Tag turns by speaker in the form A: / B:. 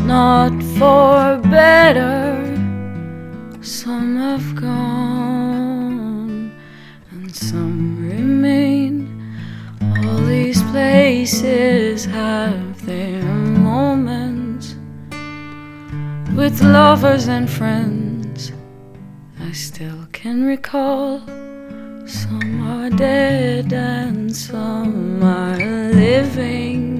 A: not for better. Some have gone and some remain. All these places have their moments with lovers and friends. I still can recall. Some are dead and some are living.